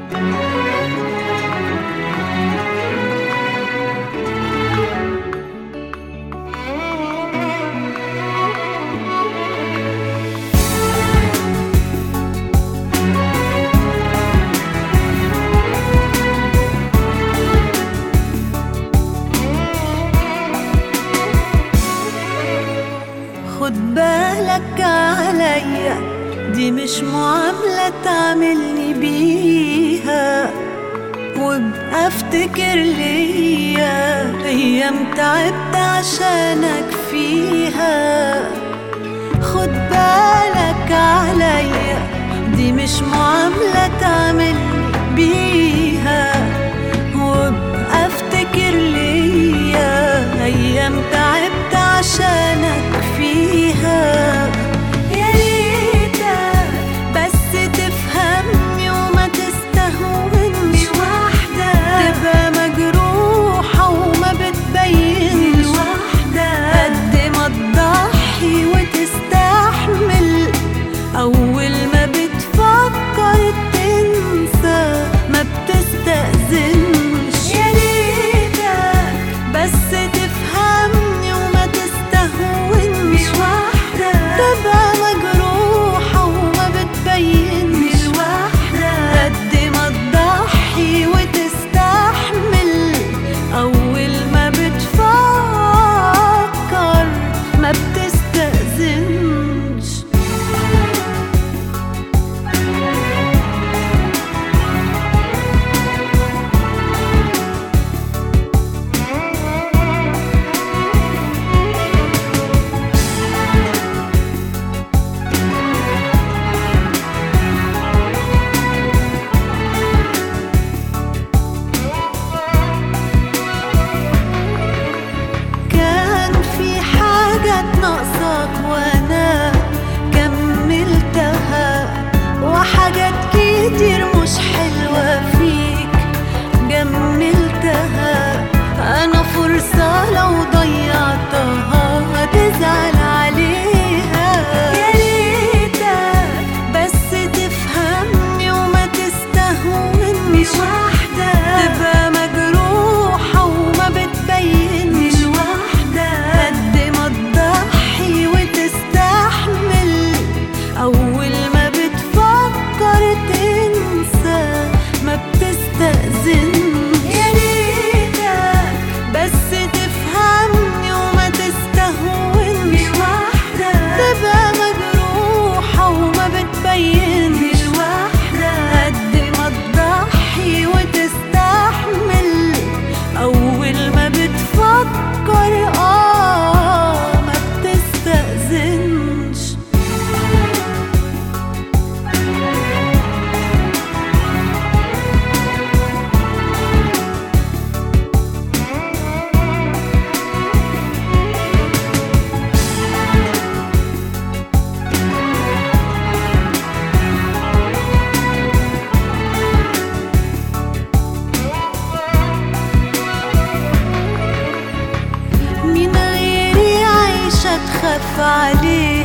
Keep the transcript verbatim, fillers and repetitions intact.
خد بالك عليا، دي مش معاملة تعملني بيها، وابقى افتكر ليا ايام تعبت عشانك فيها. خد بالك عليا، دي مش معاملة تعملني بيها، وابقى افتكر ليا ايام تعبت عشانك فيها. يا ريتك بس تفهمني وما تستهونش لوحدك، تبقى مجروحة وما بتبينش لوحدك، قد ما تضحي وتستحمل أول ما بتفكر تنسى ما بتستأذنش. يا ريتك بس تفهمني وما تستهونش لوحدك، تبقى مجروحة وما بتبينش لوحدك، قد ما تضحي وتستحمل أول ما بتفكر ما بتستأذنش. ناقصك وانا كملتها، وحاجات كتير مش حلوة فيك جملتها. انا فرصة لو ضيعتها هتزعل عليها. يا ريتك بس تفهمني وما تستهونش لوحدك، تبقى مجروحة وما بتبينش لوحدك، قد ما تضحي وتستحمل أول ما بتفكر تنسى ما بتستأذنش. يا ريتك بس تفهمني وما تستهونش لوحدك، تبقى مجروحة وما بتبينش لوحدك، قد ما تضحي وتستحمل أول ما بتفكر آه ما بتستأذنش. مين غيري عايشة تخاف عليه،